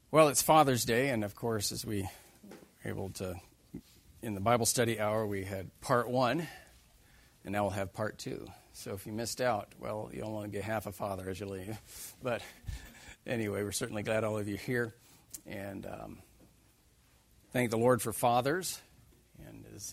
Well, it's Father's Day, and of course, as we were able to, in the Bible study hour, we had part one, and now we'll have part two. So if you missed out, well, you'll only get half a father as you leave. But anyway, we're certainly glad all of you are here, and thank the Lord for fathers. And as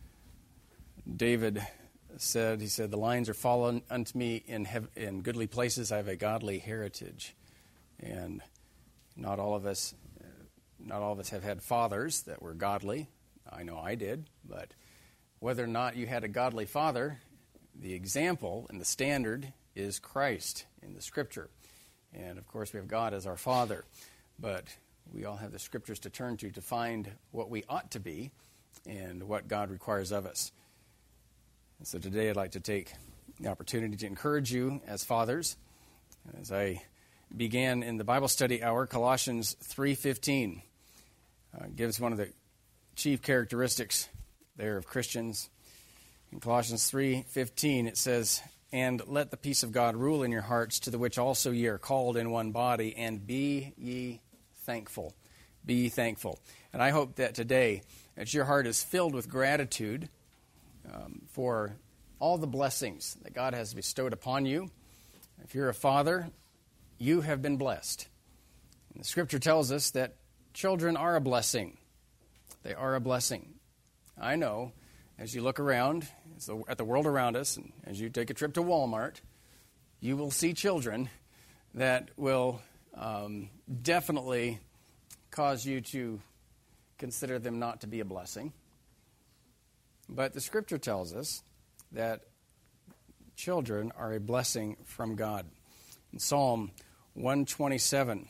David said, he said, "The lines are fallen unto me in goodly places. I have a godly heritage." And not all of us have had fathers that were godly. I know I did, but whether or not you had a godly father, the example and the standard is Christ in the Scripture. And of course, we have God as our Father, but we all have the Scriptures to turn to find what we ought to be and what God requires of us. And so today I'd like to take the opportunity to encourage you as fathers. As I began in the Bible study hour, Colossians 3:15 gives one of the chief characteristics there of Christians. In Colossians 3:15 it says, "And let the peace of God rule in your hearts, to the which also ye are called in one body, and be ye thankful." Be ye thankful. And I hope that today, that your heart is filled with gratitude for all the blessings that God has bestowed upon you. If you're a father, you have been blessed. And the Scripture tells us that children are a blessing. They are a blessing. I know, as you look around at the world around us, and as you take a trip to Walmart, you will see children that will definitely cause you to consider them not to be a blessing. But the Scripture tells us that children are a blessing from God. In Psalm 127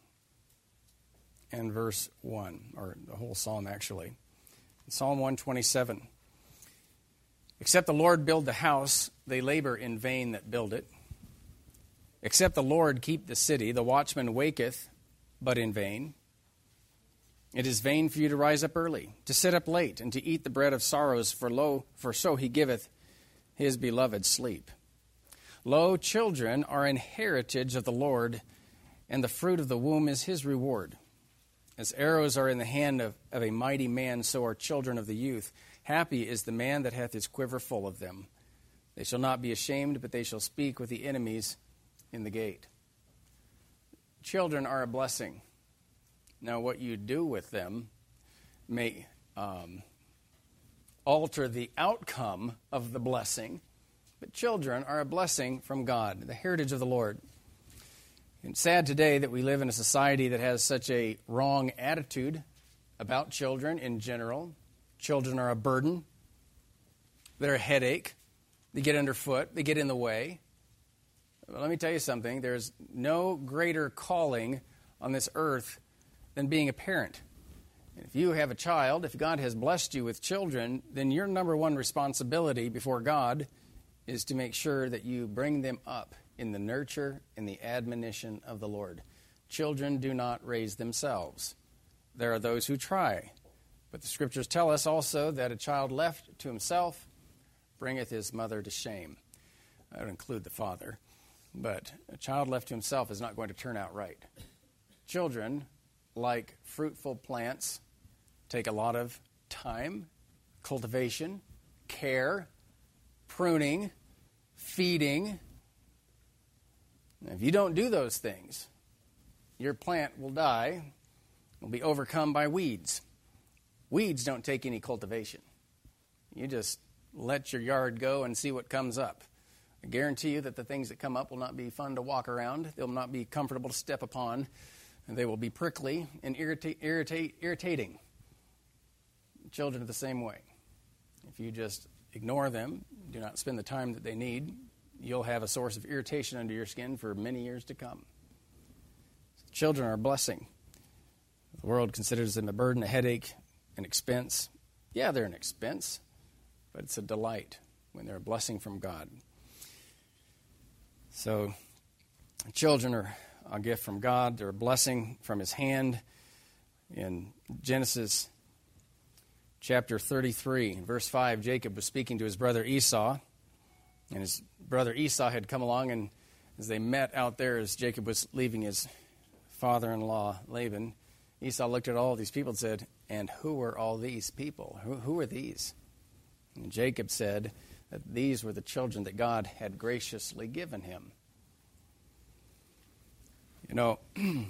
and verse 1, or the whole psalm actually. In Psalm 127, "Except the Lord build the house, they labor in vain that build it. Except the Lord keep the city, the watchman waketh, but in vain. It is vain for you to rise up early, to sit up late, and to eat the bread of sorrows, for so he giveth his beloved sleep. Lo, children are an heritage of the Lord, and the fruit of the womb is his reward. As arrows are in the hand of a mighty man, so are children of the youth. Happy is the man that hath his quiver full of them. They shall not be ashamed, but they shall speak with the enemies in the gate." Children are a blessing. Now, what you do with them may alter the outcome of the blessing, but children are a blessing from God, the heritage of the Lord. It's sad today that we live in a society that has such a wrong attitude about children in general. Children are a burden. They're a headache. They get underfoot. They get in the way. But let me tell you something. There's no greater calling on this earth than being a parent. If you have a child, if God has blessed you with children, then your number one responsibility before God is to make sure that you bring them up in the nurture and the admonition of the Lord. Children do not raise themselves. There are those who try. But the Scriptures tell us also that a child left to himself bringeth his mother to shame. I would include the father. But a child left to himself is not going to turn out right. Children, like fruitful plants, take a lot of time, cultivation, care, pruning, feeding. And if you don't do those things, your plant will die, will be overcome by weeds. Weeds don't take any cultivation. You just let your yard go and see what comes up. I guarantee you that the things that come up will not be fun to walk around. They'll not be comfortable to step upon. And they will be prickly and irritating. Children are the same way. If you just ignore them, do not spend the time that they need, you'll have a source of irritation under your skin for many years to come. Children are a blessing. The world considers them a burden, a headache, an expense. Yeah, they're an expense, but it's a delight when they're a blessing from God. So, children are a gift from God. They're a blessing from his hand. In Genesis chapter 33, verse 5, Jacob was speaking to his brother Esau, and his brother Esau had come along, and as they met out there, as Jacob was leaving his father-in-law, Laban, Esau looked at all these people and said, "And who are all these people? Who are these?" And Jacob said that these were the children that God had graciously given him. You know,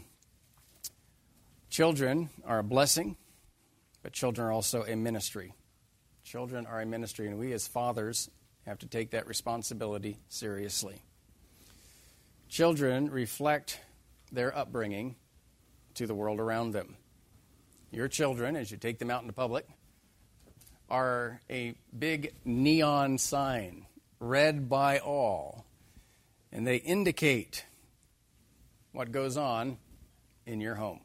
children are a blessing, but children are also a ministry. Children are a ministry, and we as fathers have to take that responsibility seriously. Children reflect their upbringing to the world around them. Your children, as you take them out into public, are a big neon sign read by all, and they indicate what goes on in your home.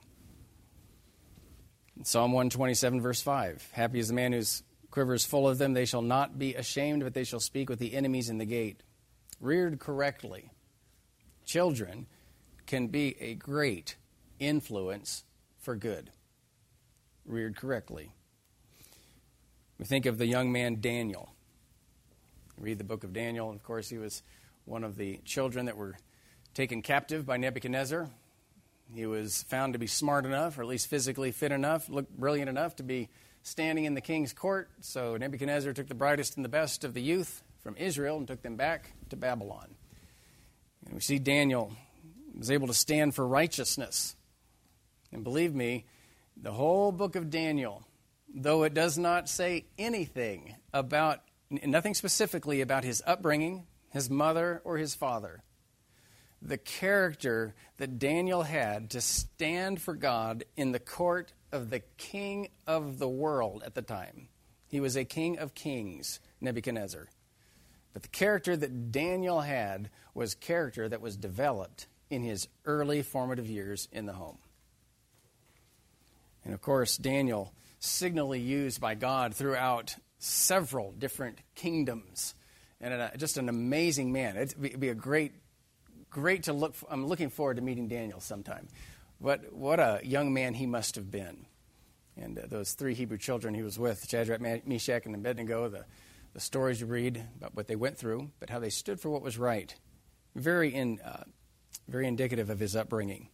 In Psalm 127, verse 5, "Happy is the man whose quiver is full of them. They shall not be ashamed, but they shall speak with the enemies in the gate." Reared correctly, children can be a great influence for good. Reared correctly. We think of the young man Daniel. Read the book of Daniel. Of course, he was one of the children that were taken captive by Nebuchadnezzar. He was found to be smart enough, or at least physically fit enough, looked brilliant enough to be standing in the king's court. So Nebuchadnezzar took the brightest and the best of the youth from Israel and took them back to Babylon. And we see Daniel was able to stand for righteousness. And believe me, the whole book of Daniel, though it does not say anything about, nothing specifically about his upbringing, his mother, or his father, the character that Daniel had to stand for God in the court of the king of the world at the time. He was a king of kings, Nebuchadnezzar. But the character that Daniel had was character that was developed in his early formative years in the home. And of course, Daniel, signally used by God throughout several different kingdoms, and just an amazing man. It'd be a great to look. I'm looking forward to meeting Daniel sometime. What a young man he must have been. And those three Hebrew children he was with, Shadrach, Meshach, and Abednego, the stories you read about what they went through, but how they stood for what was right. Very indicative of his upbringing.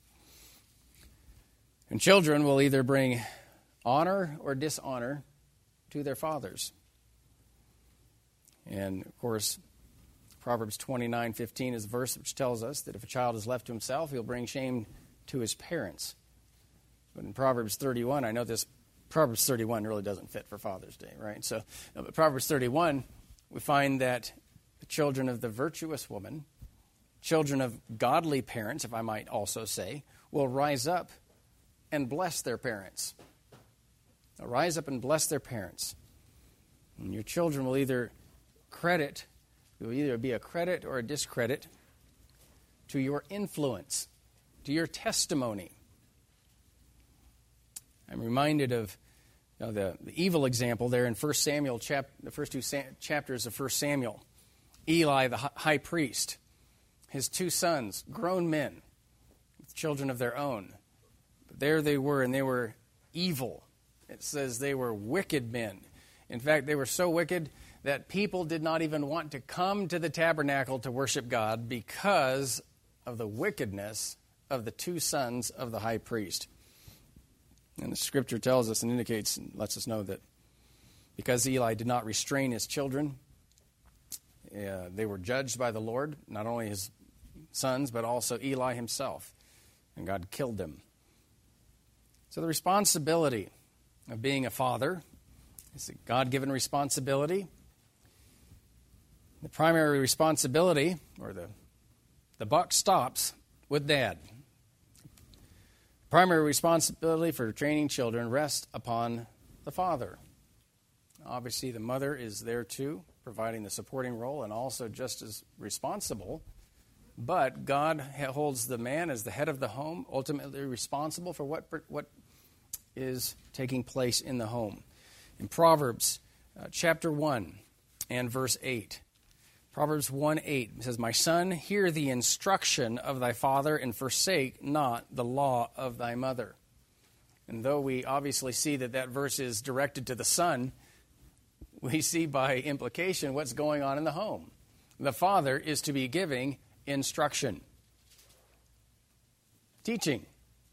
And children will either bring honor or dishonor to their fathers. And, of course, Proverbs 29:15 is a verse which tells us that if a child is left to himself, he'll bring shame to his parents. But in Proverbs 31, I know this, Proverbs 31 really doesn't fit for Father's Day, right? So, but Proverbs 31, we find that the children of the virtuous woman, children of godly parents, if I might also say, will rise up and bless their parents. They'll rise up and bless their parents. And your children will either be a credit or a discredit to your influence, to your testimony. I'm reminded of the evil example there in 1 Samuel, the first two chapters of 1 Samuel. Eli, the high priest, his two sons, grown men, with children of their own. But there they were, and they were evil. It says they were wicked men. In fact, they were so wicked that people did not even want to come to the tabernacle to worship God because of the wickedness of the two sons of the high priest. And the scripture tells us and indicates and lets us know that because Eli did not restrain his children, they were judged by the Lord, not only his sons, but also Eli himself. And God killed them. So the responsibility of being a father is a God-given responsibility. The primary responsibility, or the buck stops with dad. Primary responsibility for training children rests upon the father. Obviously, the mother is there too, providing the supporting role and also just as responsible. But God holds the man as the head of the home, ultimately responsible for what is taking place in the home. In Proverbs chapter 1 and verse 8, Proverbs 1:8 says, "My son, hear the instruction of thy father, and forsake not the law of thy mother." And though we obviously see that verse is directed to the son, we see by implication what's going on in the home. The father is to be giving instruction, teaching,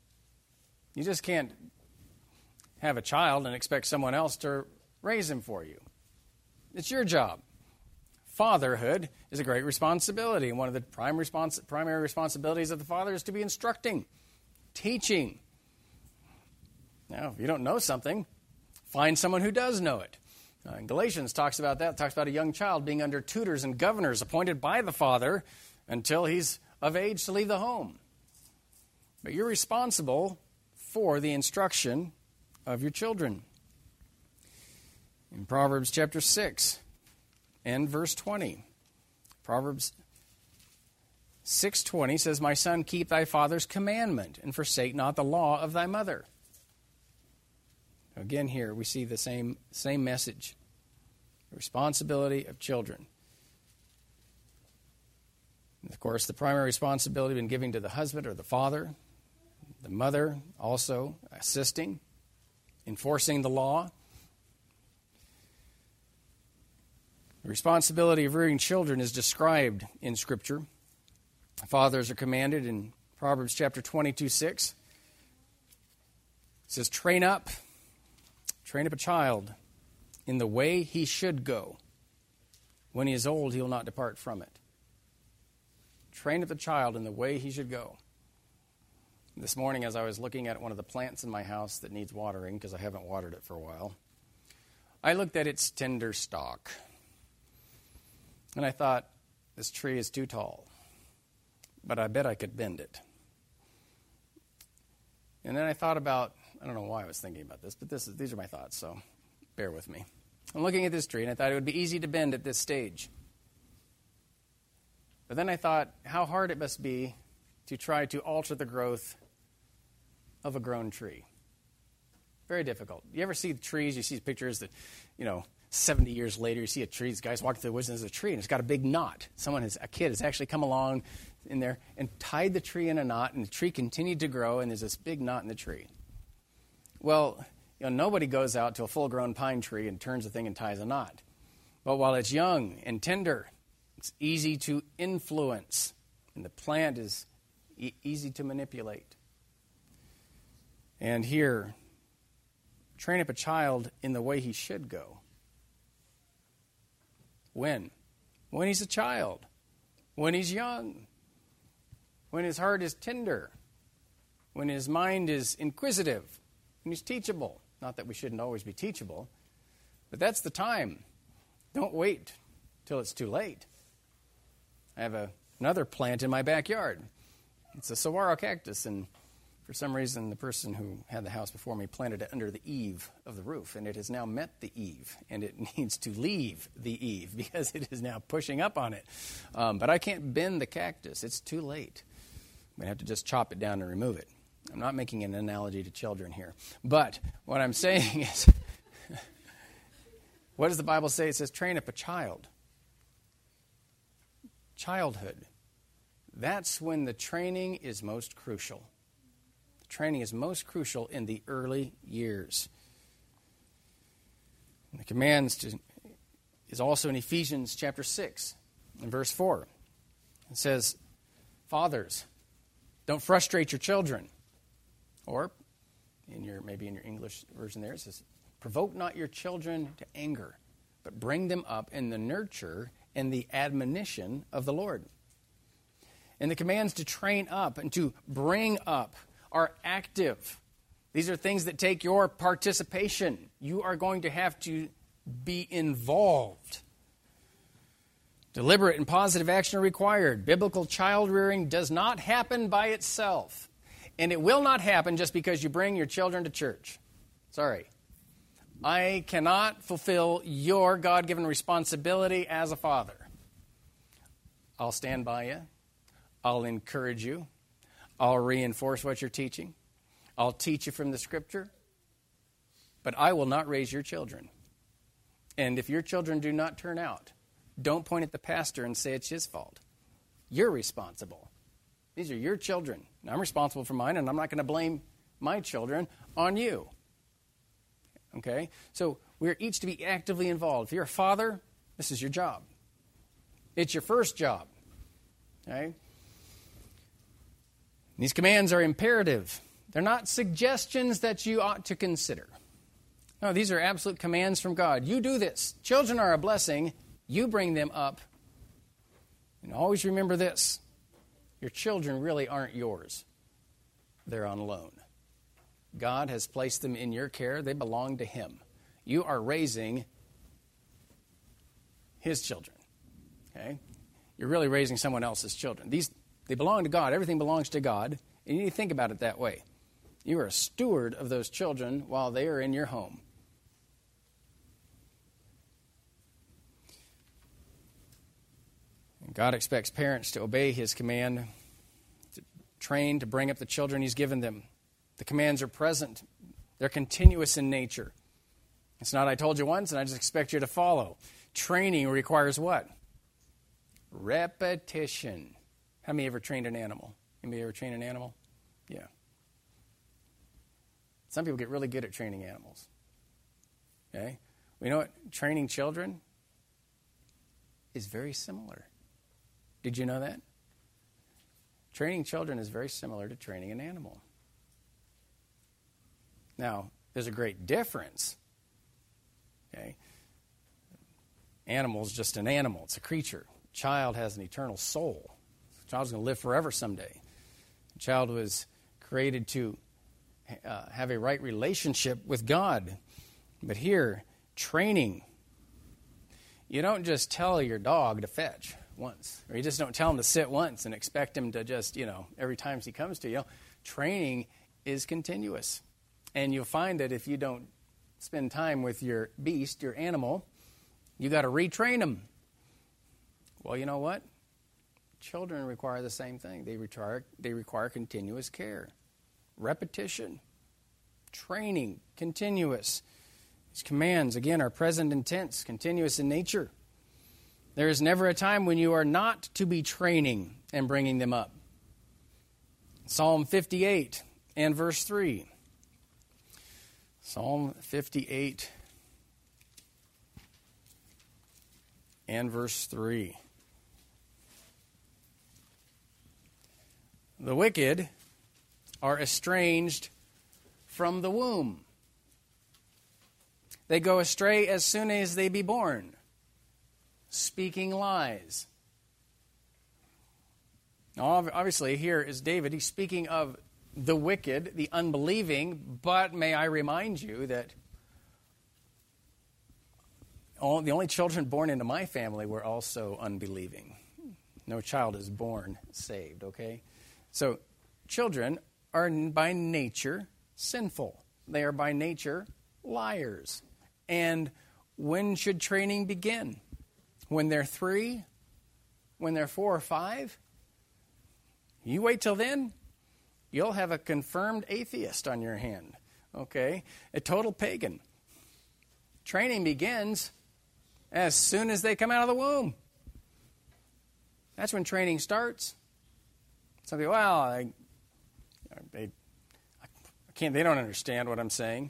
You just can't have a child and expect someone else to raise him for you. It's your job. Fatherhood is a great responsibility, and one of the primary responsibilities of the father is to be instructing, teaching. Now, if you don't know something, find someone who does know it. In Galatians talks about that, talks about a young child being under tutors and governors appointed by the father until he's of age to leave the home. But you're responsible for the instruction of your children. In Proverbs chapter 6 and verse 20, Proverbs 6:20 says, "My son, keep thy father's commandment, and forsake not the law of thy mother." Again, here we see the same message. The responsibility of children. And of course, the primary responsibility been given to the husband or the father. The mother also assisting, enforcing the law. The responsibility of rearing children is described in Scripture. Fathers are commanded in Proverbs chapter 22:6. It says, Train up a child in the way he should go. When he is old, he will not depart from it. Train up a child in the way he should go. This morning, as I was looking at one of the plants in my house that needs watering, because I haven't watered it for a while, I looked at its tender stalk. And I thought, this tree is too tall, but I bet I could bend it. And then I thought about, I don't know why I was thinking about this, but these are my thoughts, so bear with me. I'm looking at this tree, and I thought it would be easy to bend at this stage. But then I thought how hard it must be to try to alter the growth of a grown tree. Very difficult. You ever see trees, you see pictures that, 70 years later, you see a tree, these guys walk through the woods and there's a tree, and it's got a big knot. A kid has actually come along in there and tied the tree in a knot, and the tree continued to grow, and there's this big knot in the tree. Well, nobody goes out to a full-grown pine tree and turns the thing and ties a knot. But while it's young and tender, it's easy to influence, and the plant is easy to manipulate. And here, train up a child in the way he should go. When? When he's a child. When he's young. When his heart is tender. When his mind is inquisitive. When he's teachable. Not that we shouldn't always be teachable, but that's the time. Don't wait till it's too late. I have another plant in my backyard. It's a saguaro cactus, and for some reason the person who had the house before me planted it under the eave of the roof, and it has now met the eave, and it needs to leave the eave because it is now pushing up on it. But I can't bend the cactus. It's too late. I'm going to have to just chop it down and remove it. I'm not making an analogy to children here. But what I'm saying is, what does the Bible say? It says, train up a child. Childhood. That's when the training is most crucial. The training is most crucial in the early years. And the commands is also in Ephesians chapter 6 and verse 4. It says, Fathers, don't frustrate your children. Or, maybe in your English version there, it says, provoke not your children to anger, but bring them up in the nurture and the admonition of the Lord. And the commands to train up and to bring up are active. These are things that take your participation. You are going to have to be involved. Deliberate and positive action are required. Biblical child rearing does not happen by itself. And it will not happen just because you bring your children to church. Sorry. I cannot fulfill your God-given responsibility as a father. I'll stand by you. I'll encourage you. I'll reinforce what you're teaching. I'll teach you from the Scripture. But I will not raise your children. And if your children do not turn out, don't point at the pastor and say it's his fault. You're responsible. These are your children. And I'm responsible for mine, and I'm not going to blame my children on you. Okay? So we're each to be actively involved. If you're a father, this is your job. It's your first job. Okay? These commands are imperative. They're not suggestions that you ought to consider. No, these are absolute commands from God. You do this. Children are a blessing. You bring them up. And always remember this. Your children really aren't yours. They're on loan. God has placed them in your care. They belong to Him. You are raising His children. Okay? You're really raising someone else's children. They belong to God. Everything belongs to God. And you need to think about it that way. You are a steward of those children while they are in your home. And God expects parents to obey His command, to train, to bring up the children He's given them. The commands are present. They're continuous in nature. It's not I told you once and I just expect you to follow. Training requires what? Repetition. How many ever trained an animal? Anybody ever trained an animal? Yeah. Some people get really good at training animals. Okay? Well, you know what? Training children is very similar. Did you know that? Training children is very similar to training an animal. Now, there's a great difference. Okay? Animal is just an animal. It's a creature. A child has an eternal soul. A child's going to live forever someday. A child was created to have a right relationship with God. But here, training. You don't just tell your dog to fetch once. Or you just don't tell him to sit once and expect him to just, every time he comes to you. Training is continuous. And you'll find that if you don't spend time with your beast, your animal, you got to retrain them. Well, you know what? Children require the same thing. They require continuous care, repetition, training, continuous. These commands, again, are present and tense, continuous in nature. There is never a time when you are not to be training and bringing them up. Psalm 58 and verse 3. Psalm 58 and verse 3. The wicked are estranged from the womb. They go astray as soon as they be born, speaking lies. Now, obviously, here is David. He's speaking of the wicked, the unbelieving, but may I remind you that the only children born into my family were also unbelieving. No child is born saved, okay? So, children are by nature sinful. They are by nature liars. And when should training begin? When they're 3? When they're 4 or 5? You wait till then, you'll have a confirmed atheist on your hand, okay? A total pagan. Training begins as soon as they come out of the womb. That's when training starts. Some people, they don't understand what I'm saying.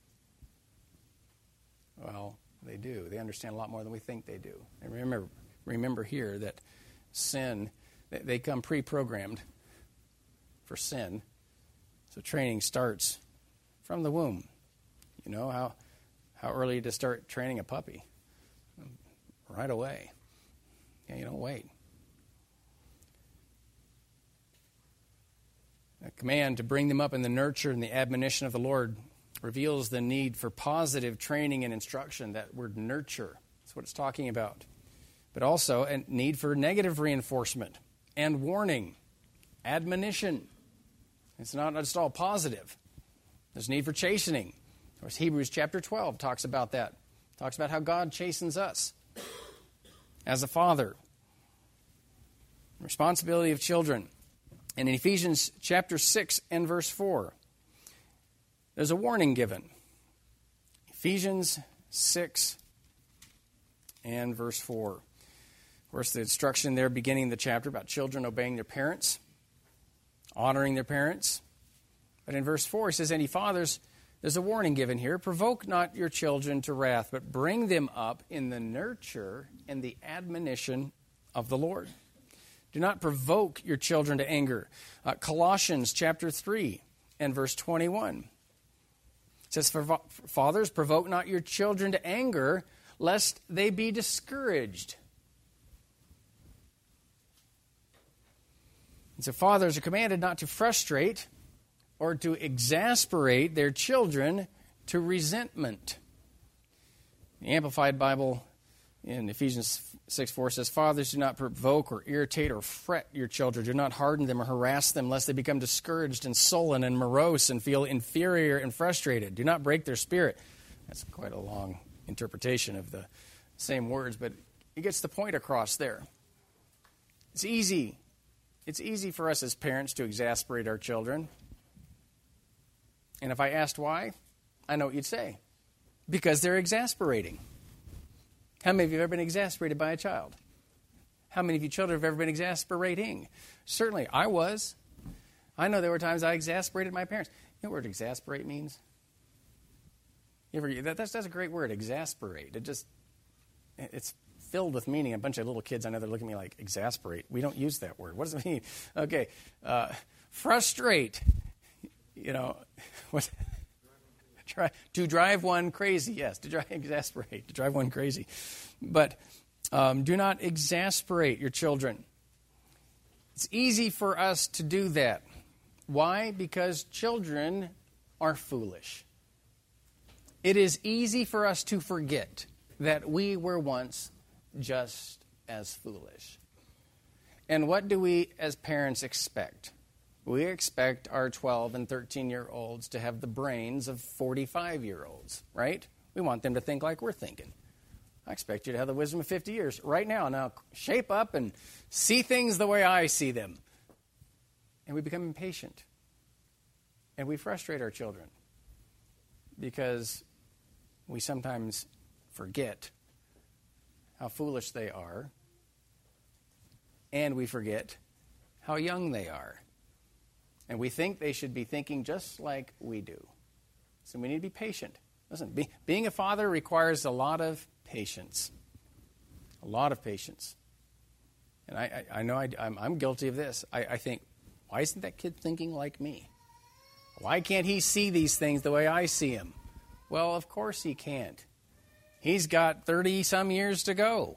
Well, they do. They understand a lot more than we think they do. And remember here that sin, they come pre-programmed for sin. So training starts from the womb. You know how early to start training a puppy? Right away. Yeah, you don't wait. A command to bring them up in the nurture and the admonition of the Lord reveals the need for positive training and instruction. That word nurture, that's what it's talking about. But also a need for negative reinforcement and warning, admonition. It's not just all positive. There's need for chastening. Of course, Hebrews chapter 12 talks about that. Talks about how God chastens us as a father. Responsibility of children. And in Ephesians chapter 6 and verse 4, there's a warning given. Ephesians 6 and verse 4. Of course, the instruction there beginning the chapter about children obeying their parents, honoring their parents. But in verse 4, it says, any fathers, there's a warning given here. Provoke not your children to wrath, but bring them up in the nurture and the admonition of the Lord. Do not provoke your children to anger. Colossians chapter 3 and verse 21. It says, "Fathers, provoke not your children to anger, lest they be discouraged." And so fathers are commanded not to frustrate or to exasperate their children to resentment. The Amplified Bible in Ephesians 6:4 says, "Fathers, do not provoke or irritate or fret your children. Do not harden them or harass them, lest they become discouraged and sullen and morose and feel inferior and frustrated. Do not break their spirit." That's quite a long interpretation of the same words, but it gets the point across there. It's easy. It's easy for us as parents to exasperate our children. And if I asked why, I know what you'd say. Because they're exasperating. How many of you have ever been exasperated by a child? How many of you children have ever been exasperating? Certainly, I was. I know there were times I exasperated my parents. You know what word exasperate means? That's a great word, exasperate. It's filled with meaning. A bunch of little kids I know, they're looking at me like, exasperate? We don't use that word. What does it mean? Okay, frustrate. What? To drive one crazy, yes. Exasperate, to drive one crazy. But do not exasperate your children. It's easy for us to do that. Why? Because children are foolish. It is easy for us to forget that we were once just as foolish. And what do we as parents expect? We expect our 12 and 13-year-olds to have the brains of 45-year-olds, right? We want them to think like we're thinking. I expect you to have the wisdom of 50 years right now. Now, shape up and see things the way I see them. And we become impatient. And we frustrate our children because we sometimes forget how foolish they are, and we forget how young they are. And we think they should be thinking just like we do. So we need to be patient. Listen, being a father requires a lot of patience. A lot of patience. And I know I'm guilty of this. I think, why isn't that kid thinking like me? Why can't he see these things the way I see them? Well, of course he can't. He's got 30-some years to go.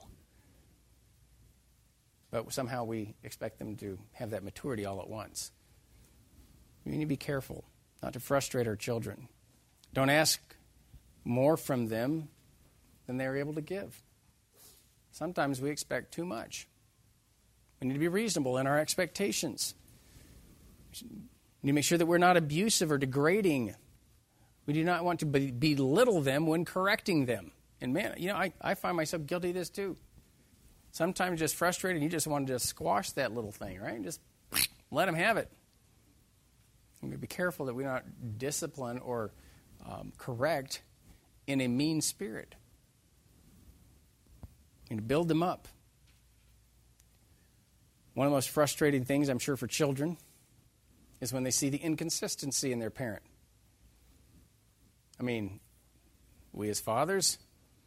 But somehow we expect them to have that maturity all at once. We need to be careful not to frustrate our children. Don't ask more from them than they're able to give. Sometimes we expect too much. We need to be reasonable in our expectations. We need to make sure that we're not abusive or degrading. We do not want to belittle them when correcting them. And man, I find myself guilty of this too. Sometimes just frustrated, you just want to just squash that little thing, right? Just let them have it. We need to be careful that we not discipline or correct in a mean spirit. We need to build them up. One of the most frustrating things, I'm sure, for children is when they see the inconsistency in their parent. I mean, we as fathers,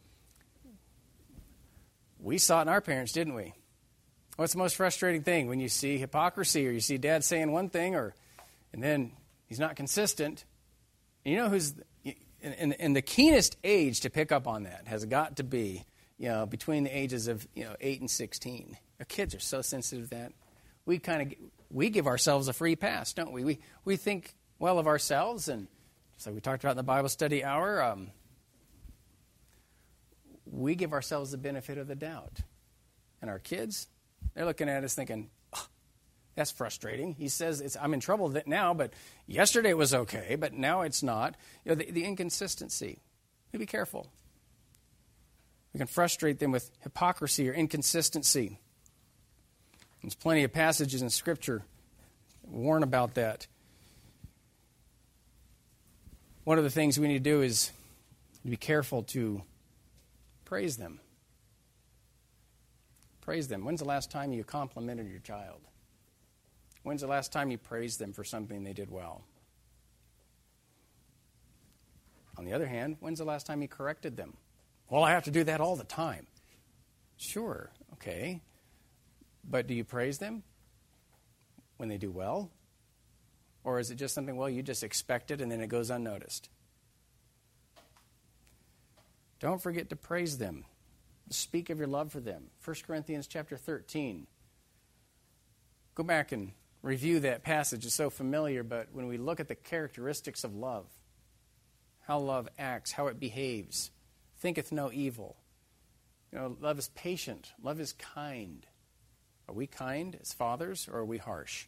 we saw it in our parents, didn't we? What's the most frustrating thing? When you see hypocrisy or you see dad saying one thing and then he's not consistent. You know who's in the keenest age to pick up on that has got to be, between the ages of 8 and 16. Our kids are so sensitive to that. We give ourselves a free pass, don't we? We think well of ourselves, and just like we talked about in the Bible study hour, we give ourselves the benefit of the doubt. And our kids, they're looking at us thinking, that's frustrating. He says, I'm in trouble with it now, but yesterday it was okay, but now it's not. The inconsistency. Be careful. We can frustrate them with hypocrisy or inconsistency. There's plenty of passages in Scripture that warn about that. One of the things we need to do is to be careful to praise them. Praise them. When's the last time you complimented your child? When's the last time you praised them for something they did well? On the other hand, when's the last time you corrected them? Well, I have to do that all the time. Sure, okay. But do you praise them when they do well? Or is it just something, well, you just expect it and then it goes unnoticed? Don't forget to praise them. Speak of your love for them. 1 Corinthians chapter 13. Go back and review that passage. It's so familiar, but when we look at the characteristics of love, how love acts, how it behaves, thinketh no evil. Love is patient. Love is kind. Are we kind as fathers, or are we harsh?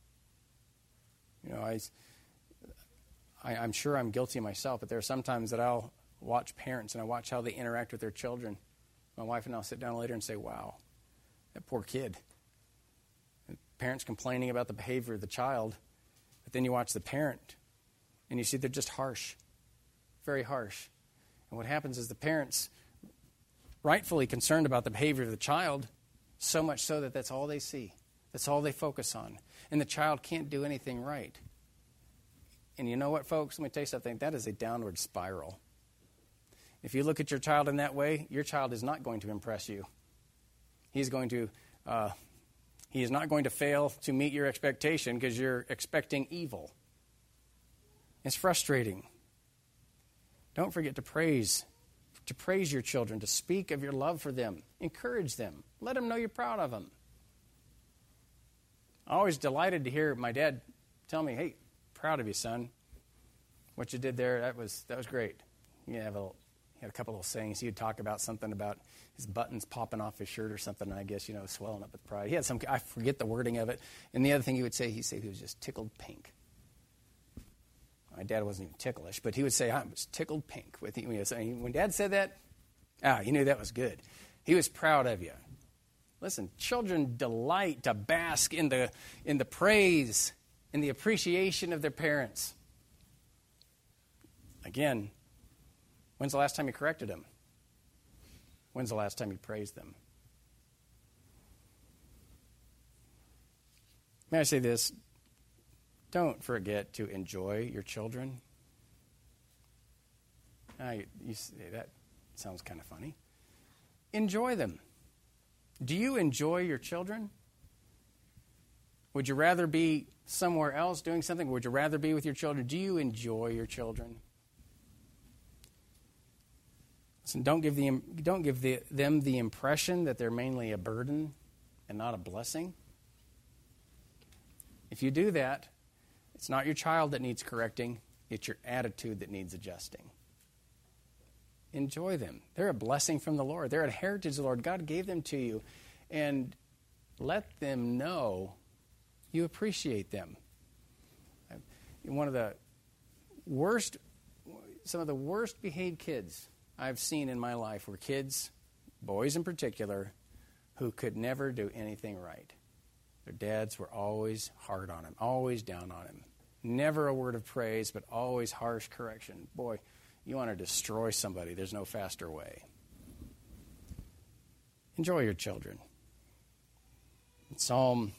I'm sure I'm guilty myself, but there are some times that I'll watch parents and I watch how they interact with their children. My wife and I'll sit down later and say, wow, that poor kid. And parents complaining about the behavior of the child, but then you watch the parent and you see they're just harsh, very harsh. And what happens is the parents, rightfully concerned about the behavior of the child, so much so that that's all they see. That's all they focus on. And the child can't do anything right. And you know what, folks? Let me tell you something. That is a downward spiral. If you look at your child in that way, your child is not going to impress you. He is not going to fail to meet your expectation because you're expecting evil. It's frustrating. Don't forget to praise your children, to speak of your love for them. Encourage them. Let them know you're proud of them. I'm always delighted to hear my dad tell me, hey, proud of you, son. What you did there, that was great. He had a couple of sayings. He would talk about something about his buttons popping off his shirt or something, I guess, swelling up with pride. He had I forget the wording of it. And the other thing he'd say he was just tickled pink. My dad wasn't even ticklish, but he would say, I was tickled pink. When Dad said that, you knew that was good. He was proud of you. Listen, children delight to bask in the praise, in the appreciation of their parents. Again, when's the last time you corrected them? When's the last time you praised them? May I say this? Don't forget to enjoy your children. You say, that sounds kind of funny. Enjoy them. Do you enjoy your children? Would you rather be somewhere else doing something? Would you rather be with your children? Do you enjoy your children? Listen, don't give them the impression that they're mainly a burden and not a blessing. If you do that, it's not your child that needs correcting, it's your attitude that needs adjusting. Enjoy them. They're a blessing from the Lord. They're a heritage of the Lord. God gave them to you. And let them know you appreciate them. Some of the worst behaved kids I've seen in my life were kids, boys in particular, who could never do anything right. Their dads were always hard on them, always down on them. Never a word of praise, but always harsh correction. Boy, you want to destroy somebody, there's no faster way. Enjoy your children. In Psalm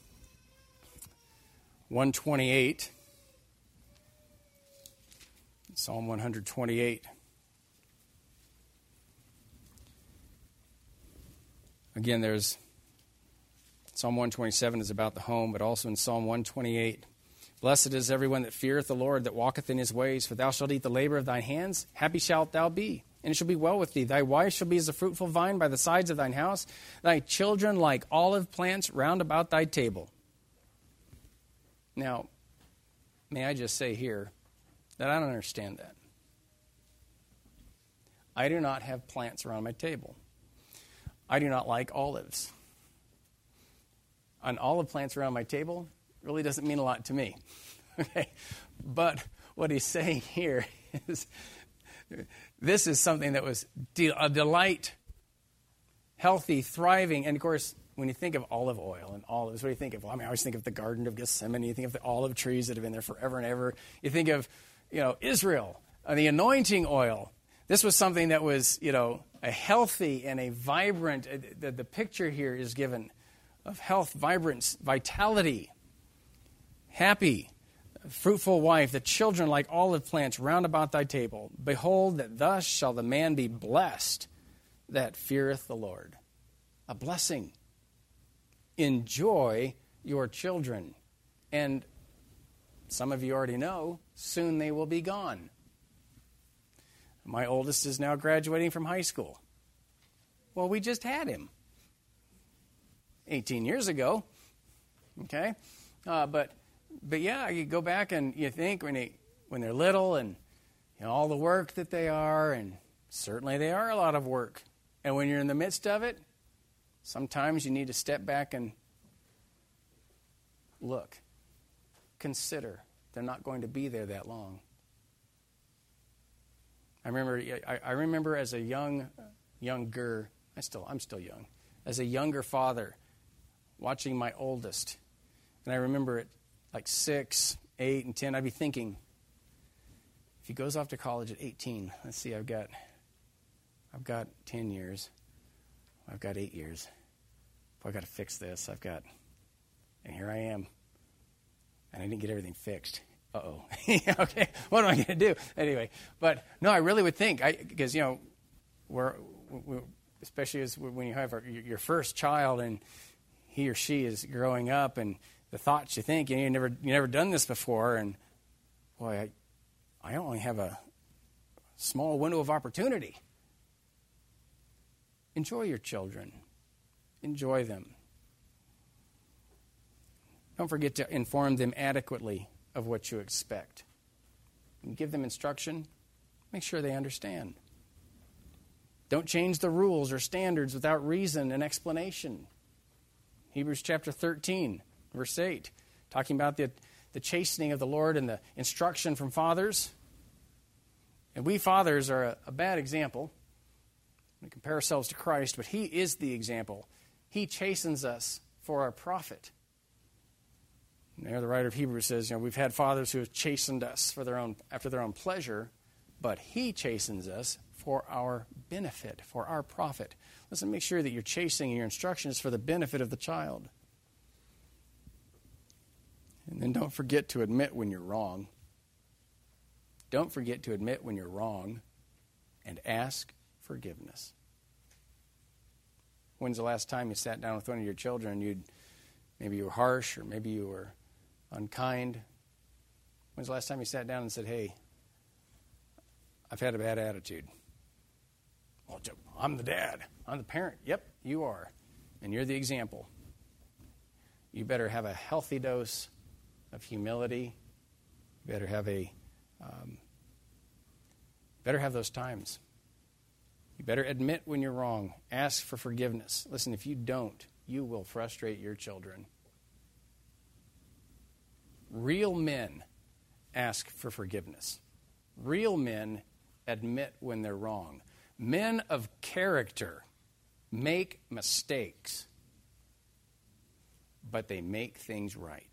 128, Psalm 128, again, there's Psalm 127 is about the home, but also in Psalm 128, blessed is everyone that feareth the Lord, that walketh in his ways. For thou shalt eat the labor of thine hands. Happy shalt thou be, and it shall be well with thee. Thy wife shall be as a fruitful vine by the sides of thine house. Thy children like olive plants round about thy table. Now, may I just say here that I don't understand that. I do not have plants around my table. I do not like olives. An olive plants around my table really doesn't mean a lot to me. Okay? But what he's saying here is this is something that was a delight, healthy, thriving. And, of course, when you think of olive oil and olives, what do you think of? Well, I always think of the Garden of Gethsemane. You think of the olive trees that have been there forever and ever. You think of, Israel, the anointing oil. This was something that was, a healthy and a vibrant, the picture here is given of health, vibrance, vitality, happy, fruitful wife, the children like olive plants round about thy table. Behold, that thus shall the man be blessed that feareth the Lord. A blessing. Enjoy your children. And Some of you already know, soon they will be gone. My oldest is now graduating from high school. Well, we just had him 18 years ago. Okay? But yeah, you go back and you think when they're little and all the work that they are, and certainly they are a lot of work. And when you're in the midst of it, sometimes you need to step back and look, consider. They're not going to be there that long. I remember as a younger, I'm still young, as a younger father, watching my oldest, and I remember at like 6, 8, and 10, I'd be thinking, if he goes off to college at 18, let's see, I've got 10 years, I've got 8 years. I've got to fix this. And here I am, and I didn't get everything fixed. Uh-oh. Okay, what am I going to do? Anyway, but no, I really would think, because, we're especially when you have your first child and he or she is growing up, and the thoughts you think, you never done this before, and boy, I only have a small window of opportunity. Enjoy your children. Enjoy them. Don't forget to inform them adequately of what you expect. And give them instruction. Make sure they understand. Don't change the rules or standards without reason and explanation. Hebrews chapter 13, verse 8, talking about the chastening of the Lord and the instruction from fathers. And we fathers are a bad example. We compare ourselves to Christ, but He is the example. He chastens us for our profit. And there the writer of Hebrews says, we've had fathers who have chastened us after their own pleasure, but He chastens us for our benefit, for our profit. Listen, make sure that your chastening and your instruction is for the benefit of the child. And then don't forget to admit when you're wrong. Don't forget to admit when you're wrong and ask forgiveness. When's the last time you sat down with one of your children, maybe you were harsh or maybe you were unkind? When's the last time you sat down and said, hey, I've had a bad attitude? Well, I'm the dad. I'm the parent. Yep, you are. And you're the example. You better have a healthy dose of humility. You better have those times. You better admit when you're wrong. Ask for forgiveness. Listen, if you don't, you will frustrate your children. Real men ask for forgiveness. Real men admit when they're wrong. Men of character make mistakes, but they make things right.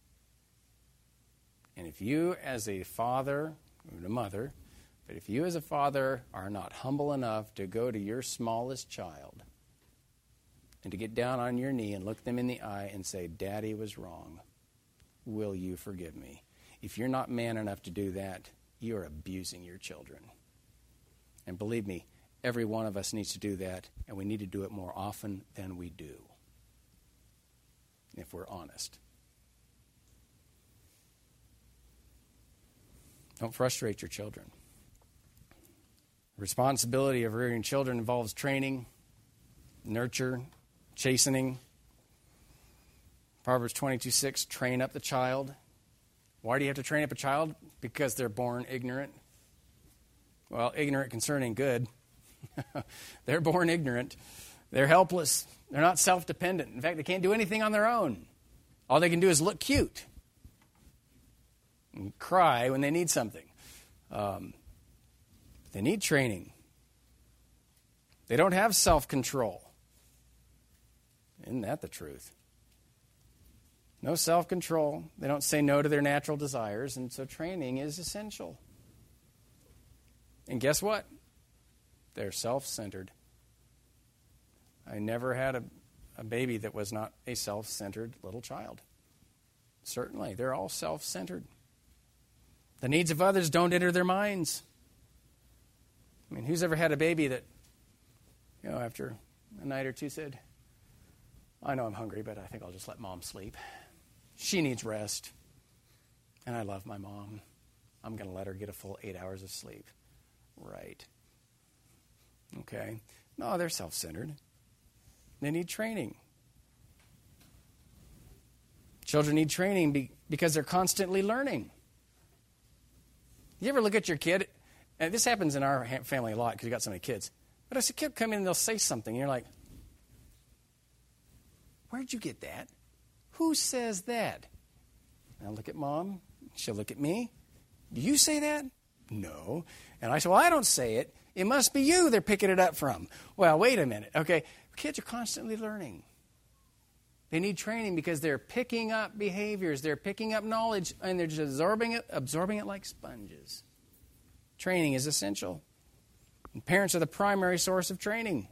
And if you as a father or a mother, but if you as a father are not humble enough to go to your smallest child and to get down on your knee and look them in the eye and say, Daddy was wrong, will you forgive me? If you're not man enough to do that, you are abusing your children. And believe me, every one of us needs to do that, and we need to do it more often than we do, if we're honest. Don't frustrate your children. The responsibility of rearing children involves training, nurture, chastening. Proverbs 22:6, train up the child. Why do you have to train up a child? Because they're born ignorant. Well, ignorant concerning good. They're born ignorant. They're helpless. They're not self-dependent. In fact, they can't do anything on their own. All they can do is look cute and cry when they need something. They need training. They don't have self-control. Isn't that the truth? No self-control. They don't say no to their natural desires, and so training is essential. And guess what? They're self-centered. I never had a baby that was not a self-centered little child. Certainly, they're all self-centered. The needs of others don't enter their minds. I mean, who's ever had a baby that, after a night or two said, I know I'm hungry, but I think I'll just let Mom sleep. She needs rest. And I love my mom. I'm going to let her get a full 8 hours of sleep. Right. Okay. No, they're self-centered. They need training. Children need training because they're constantly learning. You ever look at your kid? And this happens in our family a lot because we got so many kids. But as a kid come in and they'll say something, and you're like, where'd you get that? Who says that? And I look at Mom. She'll look at me. Do you say that? No. And I say, well, I don't say it. It must be you they're picking it up from. Well, wait a minute. Okay, kids are constantly learning. They need training because they're picking up behaviors. They're picking up knowledge, and they're just absorbing it like sponges. Training is essential. And parents are the primary source of training.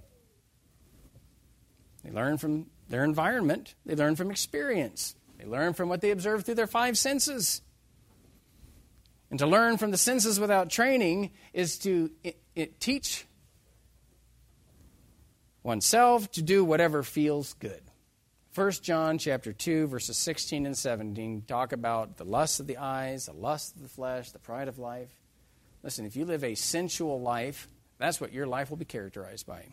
They learn from their environment. They learn from experience. They learn from what they observe through their 5 senses. And to learn from the senses without training is to teach oneself to do whatever feels good. 1 John chapter 2, verses 16 and 17 talk about the lust of the eyes, the lust of the flesh, the pride of life. Listen, if you live a sensual life, that's what your life will be characterized by.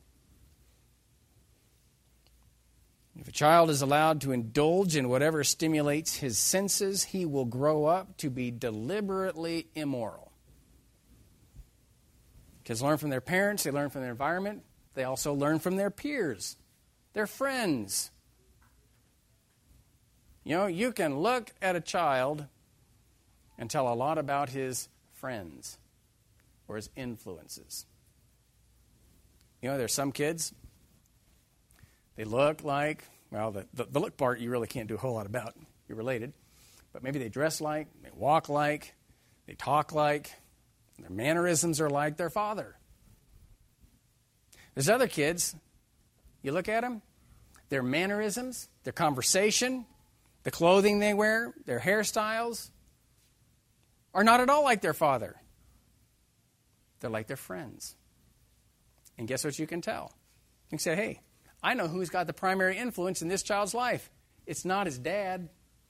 If a child is allowed to indulge in whatever stimulates his senses, he will grow up to be deliberately immoral. Kids learn from their parents, they learn from their environment, they also learn from their peers, their friends. You know, you can look at a child and tell a lot about his friends or his influences. You know, there's some kids, they look like, well, the look part you really can't do a whole lot about. You're related. But maybe they dress like, they walk like, they talk like, their mannerisms are like their father. There's other kids, you look at them, their mannerisms, their conversation, the clothing they wear, their hairstyles, are not at all like their father. They're like their friends. And guess what you can tell? You can say, hey, I know who's got the primary influence in this child's life. It's not his dad.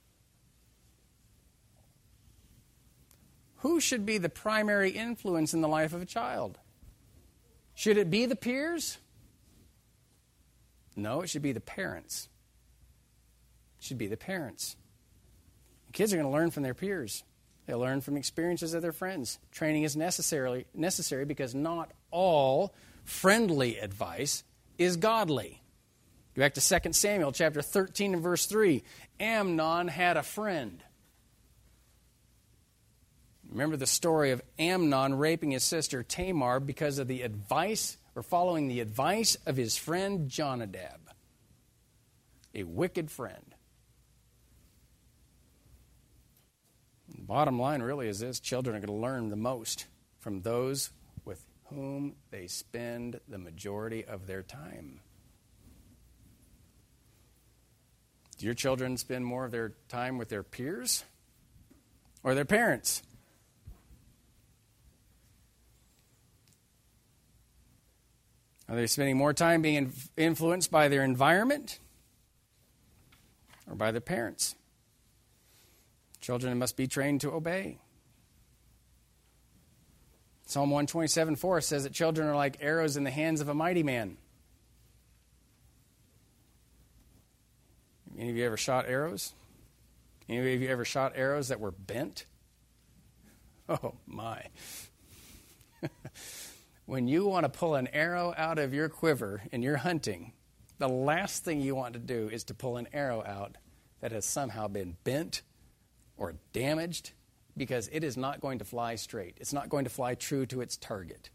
Who should be the primary influence in the life of a child? Should it be the peers? No, it should be the parents. It should be the parents. Kids are going to learn from their peers. They'll learn from experiences of their friends. Training is necessary because not all friendly advice is godly. Go back to 2 Samuel chapter 13 and verse 3. Amnon had a friend. Remember the story of Amnon raping his sister Tamar because of the advice or following the advice of his friend Jonadab, a wicked friend. The bottom line really is this: children are going to learn the most from those with whom they spend the majority of their time. Do your children spend more of their time with their peers or their parents? Are they spending more time being influenced by their environment or by their parents? Children must be trained to obey. Psalm 127:4 says that children are like arrows in the hands of a mighty man. Any of you ever shot arrows? Any of you ever shot arrows that were bent? Oh, my. When you want to pull an arrow out of your quiver and you're hunting, the last thing you want to do is to pull an arrow out that has somehow been bent or damaged, because it is not going to fly straight. It's not going to fly true to its target.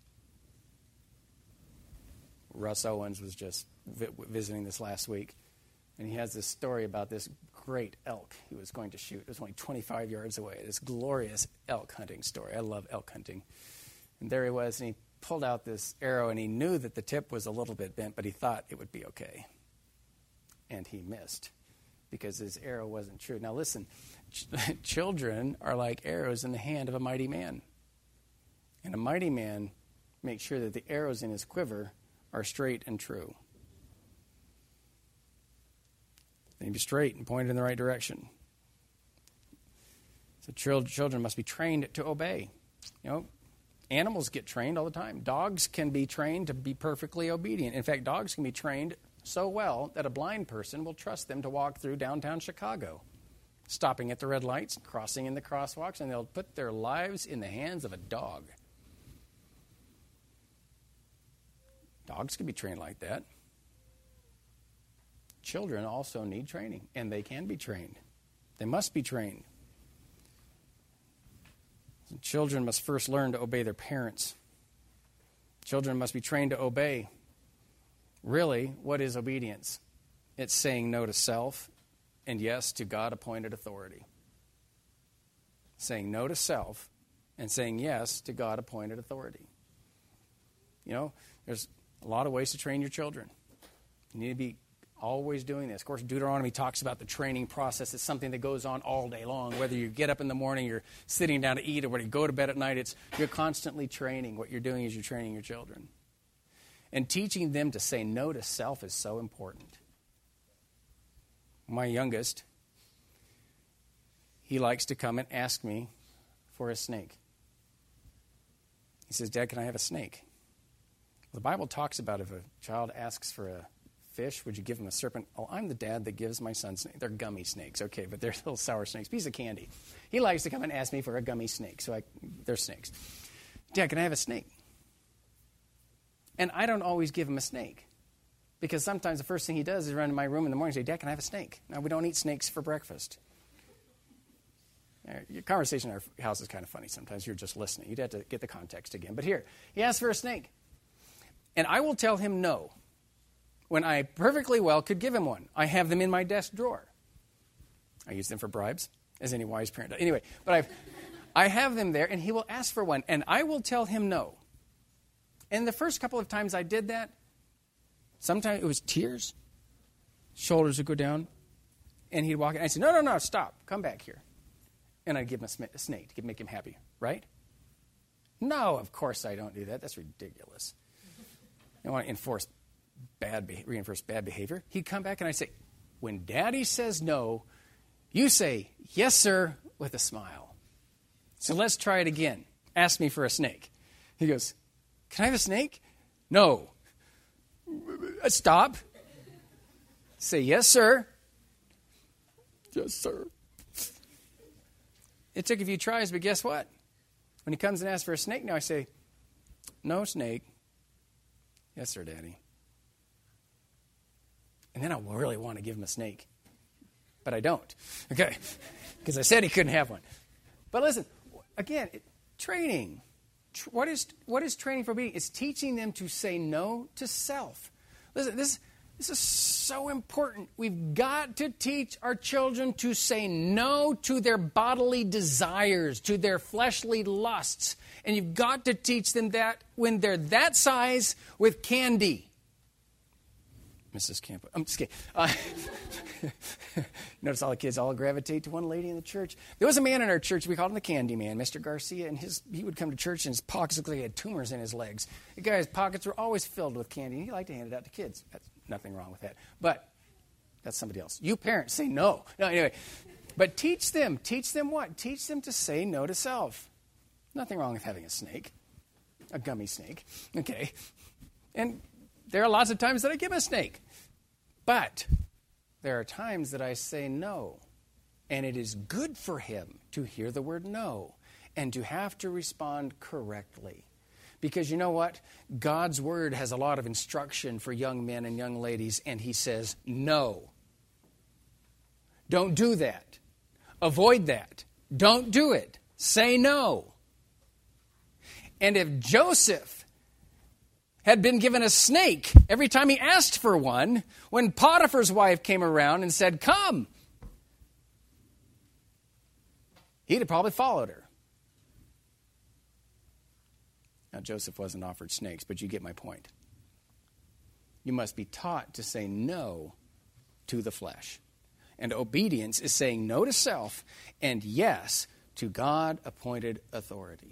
Russ Owens was just visiting this last week, and he has this story about this great elk he was going to shoot. It was only 25 yards away, this glorious elk hunting story. I love elk hunting. And there he was, and he pulled out this arrow, and he knew that the tip was a little bit bent, but he thought it would be okay. And he missed because his arrow wasn't true. Now listen, children are like arrows in the hand of a mighty man. And a mighty man makes sure that the arrows in his quiver are straight and true. They need to be straight and pointed in the right direction. So children must be trained to obey. You know, animals get trained all the time. Dogs can be trained to be perfectly obedient. In fact, dogs can be trained so well that a blind person will trust them to walk through downtown Chicago, stopping at the red lights, crossing in the crosswalks, and they'll put their lives in the hands of a dog. Dogs can be trained like that. Children also need training, and they can be trained. They must be trained. Children must first learn to obey their parents. Children must be trained to obey. Really, what is obedience? It's saying no to self and yes to God-appointed authority. Saying no to self and saying yes to God-appointed authority. You know, there's a lot of ways to train your children. You need to be always doing this. Of course, Deuteronomy talks about the training process. It's something that goes on all day long. Whether you get up in the morning, you're sitting down to eat, or whether you go to bed at night, you're constantly training. What you're doing is you're training your children. And teaching them to say no to self is so important. My youngest, he likes to come and ask me for a snake. He says, "Dad, can I have a snake?" The Bible talks about if a child asks for a fish, would you give him a serpent? Oh, I'm the dad that gives my son snakes. They're gummy snakes, okay, but they're little sour snakes, piece of candy. He likes to come and ask me for a gummy snake, so they're snakes. "Dad, can I have a snake?" And I don't always give him a snake, because sometimes the first thing he does is run to my room in the morning and say, "Dad, can I have a snake?" Now, we don't eat snakes for breakfast. Your conversation in our house is kind of funny sometimes. You're just listening. You'd have to get the context again. But here, he asks for a snake. And I will tell him no, when I perfectly well could give him one. I have them in my desk drawer. I use them for bribes, as any wise parent does. Anyway, but I have them there, and he will ask for one, and I will tell him no. And the first couple of times I did that, sometimes it was tears. Shoulders would go down, and he'd walk in. I'd say, no, stop. Come back here. And I'd give him a snake to make him happy, right? No, of course I don't do that. That's ridiculous. I want to reinforce bad behavior. He'd come back and I'd say, "When Daddy says no, you say, 'Yes, sir,' with a smile. So let's try it again. Ask me for a snake." He goes, "Can I have a snake?" "No." "Stop." Say, "Yes, sir." "Yes, sir." It took a few tries, but guess what? When he comes and asks for a snake, now I say, "No snake." "Yes, sir, Daddy." And then I really want to give him a snake. But I don't. Okay? Because I said he couldn't have one. But listen, again, training. What is training for obedience? It's teaching them to say no to self. Listen, this is so important. We've got to teach our children to say no to their bodily desires, to their fleshly lusts. And you've got to teach them that when they're that size with candy. Mrs. Camp, I'm just kidding. Notice all the kids all gravitate to one lady in the church. There was a man in our church, we called him the Candy Man, Mr. Garcia, and he would come to church and his pockets looked like he had tumors in his legs. The guy's pockets were always filled with candy, and he liked to hand it out to kids. That's nothing wrong with that. But that's somebody else. You parents say no. No, anyway. But teach them. Teach them what? Teach them to say no to self. Nothing wrong with having a snake, a gummy snake. Okay. And there are lots of times that I give a snake. But there are times that I say no. And it is good for him to hear the word no and to have to respond correctly. Because you know what? God's word has a lot of instruction for young men and young ladies, and he says no. Don't do that. Avoid that. Don't do it. Say no. And if Joseph had been given a snake every time he asked for one, when Potiphar's wife came around and said, "Come," he'd have probably followed her. Now, Joseph wasn't offered snakes, but you get my point. You must be taught to say no to the flesh. And obedience is saying no to self and yes to God-appointed authority.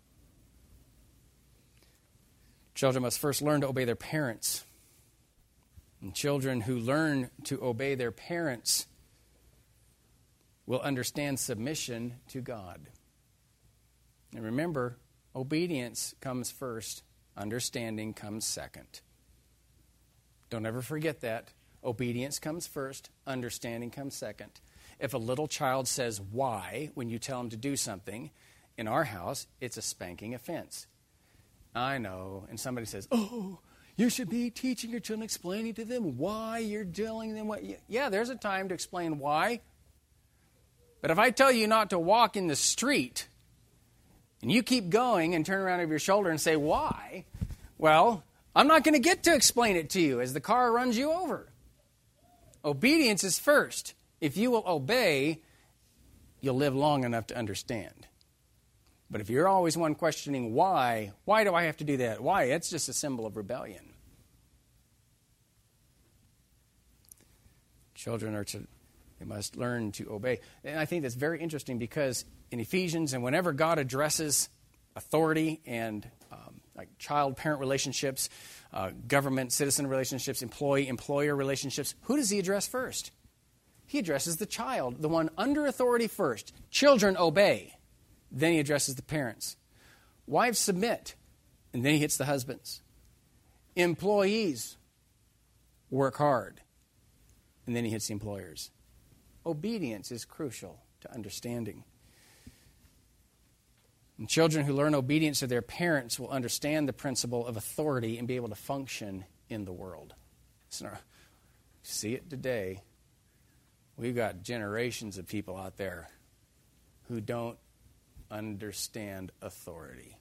Children must first learn to obey their parents. And children who learn to obey their parents will understand submission to God. And remember, obedience comes first, understanding comes second. Don't ever forget that. Obedience comes first, understanding comes second. If a little child says why when you tell him to do something, in our house, it's a spanking offense. I know. And somebody says, oh, you should be teaching your children, explaining to them why you're telling them what. Yeah, there's a time to explain why. But if I tell you not to walk in the street, and you keep going and turn around over your shoulder and say why, well, I'm not going to get to explain it to you as the car runs you over. Obedience is first. If you will obey, you'll live long enough to understand. But if you're always one questioning why do I have to do that? Why? It's just a symbol of rebellion. Children they must learn to obey. And I think that's very interesting because in Ephesians, and whenever God addresses authority and like child-parent relationships, government-citizen relationships, employee-employer relationships, who does he address first? He addresses the child, the one under authority first. Children obey. Then he addresses the parents. Wives submit. And then he hits the husbands. Employees work hard. And then he hits the employers. Obedience is crucial to understanding. And children who learn obedience to their parents will understand the principle of authority and be able to function in the world. See it today. We've got generations of people out there who don't understand authority.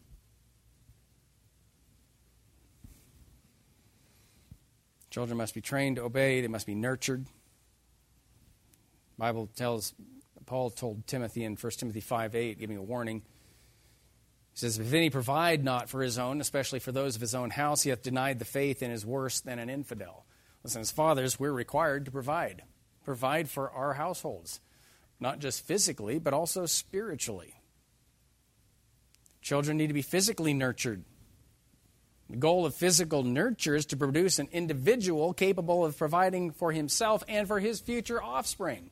Children must be trained to obey. They must be nurtured. The Bible tells, Paul told Timothy in 1 Timothy 5:8, giving a warning. He says, if any provide not for his own, especially for those of his own house, he hath denied the faith and is worse than an infidel. Listen, as fathers, we're required to provide. Provide for our households. Not just physically, but also spiritually. Children need to be physically nurtured. The goal of physical nurture is to produce an individual capable of providing for himself and for his future offspring.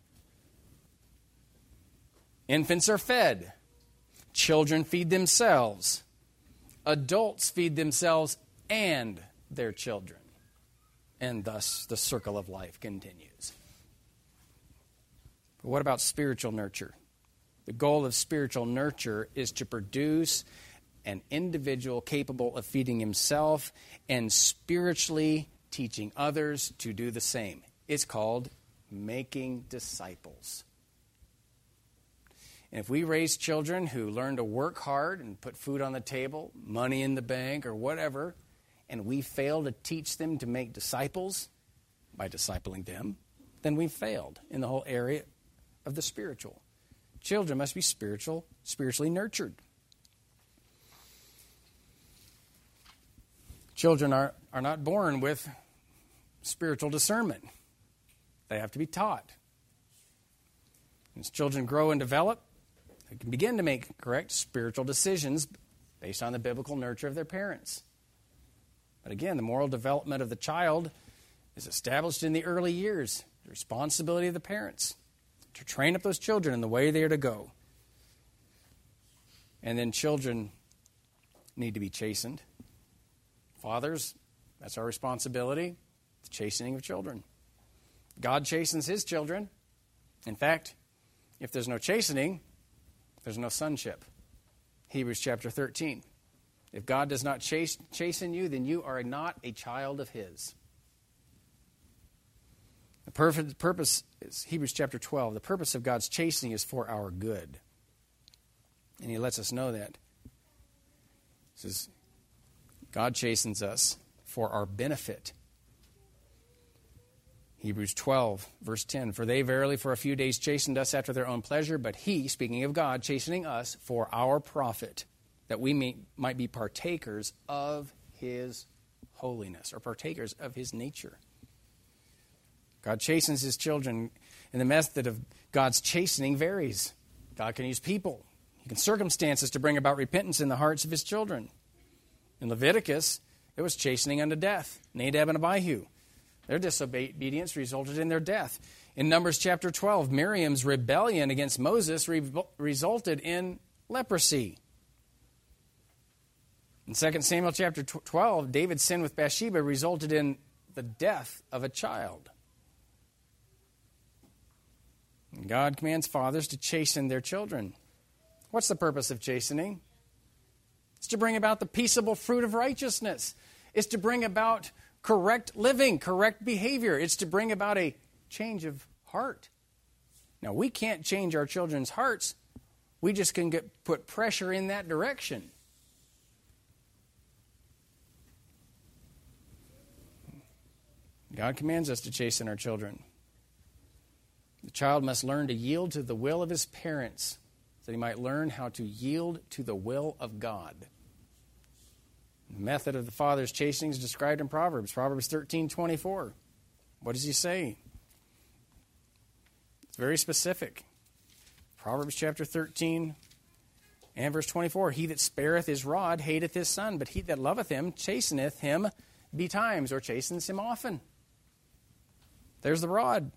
Infants are fed. Children feed themselves. Adults feed themselves and their children. And thus the circle of life continues. But what about spiritual nurture? The goal of spiritual nurture is to produce an individual capable of feeding himself and spiritually teaching others to do the same. It's called making disciples. And if we raise children who learn to work hard and put food on the table, money in the bank or whatever, and we fail to teach them to make disciples by discipling them, then we've failed in the whole area of the spiritual. Children must be spiritually nurtured. Children are not born with spiritual discernment. They have to be taught. As children grow and develop, they can begin to make correct spiritual decisions based on the biblical nurture of their parents. But again, the moral development of the child is established in the early years. The responsibility of the parents to train up those children in the way they are to go. And then children need to be chastened. Fathers, that's our responsibility, the chastening of children. God chastens his children. In fact, if there's no chastening, there's no sonship. Hebrews chapter 13. If God does not chasten you, then you are not a child of his. The purpose is Hebrews chapter 12. The purpose of God's chastening is for our good. And he lets us know that. He says, God chastens us for our benefit. Hebrews 12, verse 10. For they verily for a few days chastened us after their own pleasure, but he, speaking of God, chastening us for our profit, that we might be partakers of his holiness, or partakers of his nature. God chastens his children, and the method of God's chastening varies. God can use people. He can circumstances to bring about repentance in the hearts of his children. In Leviticus, it was chastening unto death. Nadab and Abihu. Their disobedience resulted in their death. In Numbers chapter 12, Miriam's rebellion against Moses resulted in leprosy. In 2 Samuel chapter 12, David's sin with Bathsheba resulted in the death of a child. And God commands fathers to chasten their children. What's the purpose of chastening? It's to bring about the peaceable fruit of righteousness. It's to bring about correct living, correct behavior. It's to bring about a change of heart. Now, we can't change our children's hearts. We just can put pressure in that direction. God commands us to chasten our children. The child must learn to yield to the will of his parents so that he might learn how to yield to the will of God. The method of the father's chastening is described in Proverbs 13:24. What does he say? It's very specific. Proverbs chapter 13 and verse 24. He that spareth his rod hateth his son, but he that loveth him chasteneth him betimes, or chastens him often. There's the rod.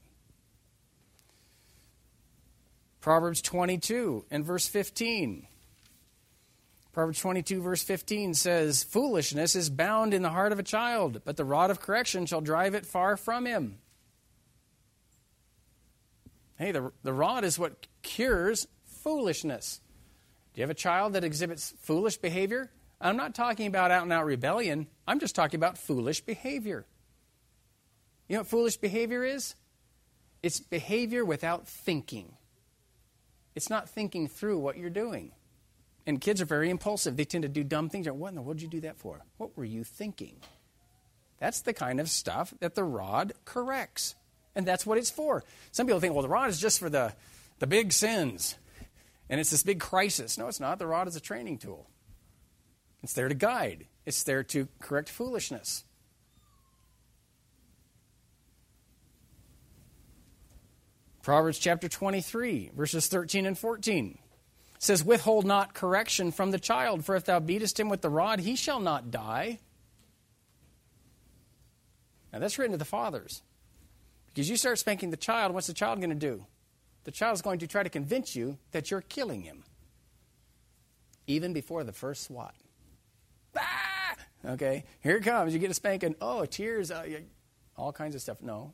Proverbs 22 and verse 15. Proverbs 22 verse 15 says, foolishness is bound in the heart of a child, but the rod of correction shall drive it far from him. Hey, the rod is what cures foolishness. Do you have a child that exhibits foolish behavior? I'm not talking about out-and-out rebellion. I'm just talking about foolish behavior. You know what foolish behavior is? It's behavior without thinking. It's not thinking through what you're doing. And kids are very impulsive. They tend to do dumb things. What in the world did you do that for? What were you thinking? That's the kind of stuff that the rod corrects. And that's what it's for. Some people think, well, the rod is just for the big sins. And it's this big crisis. No, it's not. The rod is a training tool. It's there to guide. It's there to correct foolishness. Proverbs chapter 23, verses 13 and 14. Says, withhold not correction from the child, for if thou beatest him with the rod, he shall not die. Now that's written to the fathers. Because you start spanking the child, what's the child going to do? The child is going to try to convince you that you're killing him. Even before the first swat. Ah! Okay, here it comes. You get a spanking. Oh, tears. All kinds of stuff. No.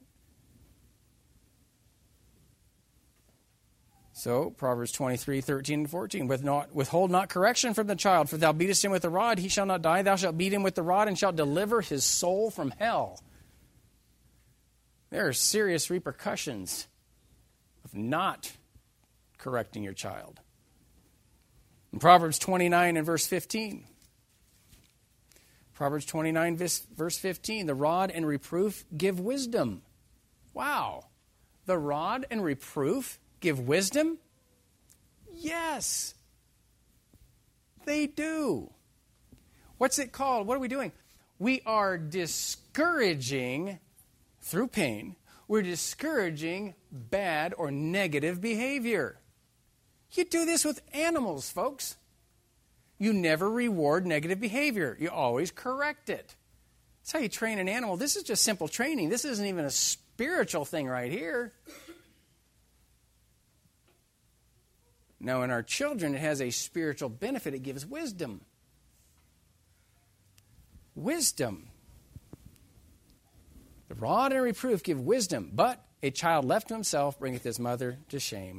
So, Proverbs 23, 13, and 14. Withhold not correction from the child, for thou beatest him with the rod, he shall not die. Thou shalt beat him with the rod, and shalt deliver his soul from hell. There are serious repercussions of not correcting your child. In Proverbs 29 and verse 15. Proverbs 29, verse 15. The rod and reproof give wisdom. Wow. The rod and reproof give wisdom? Yes. They do. What's it called? What are we doing? We are discouraging, through pain, we're discouraging bad or negative behavior. You do this with animals, folks. You never reward negative behavior. You always correct it. That's how you train an animal. This is just simple training. This isn't even a spiritual thing right here. Now, in our children, it has a spiritual benefit. It gives wisdom. Wisdom. The rod and reproof give wisdom, but a child left to himself bringeth his mother to shame.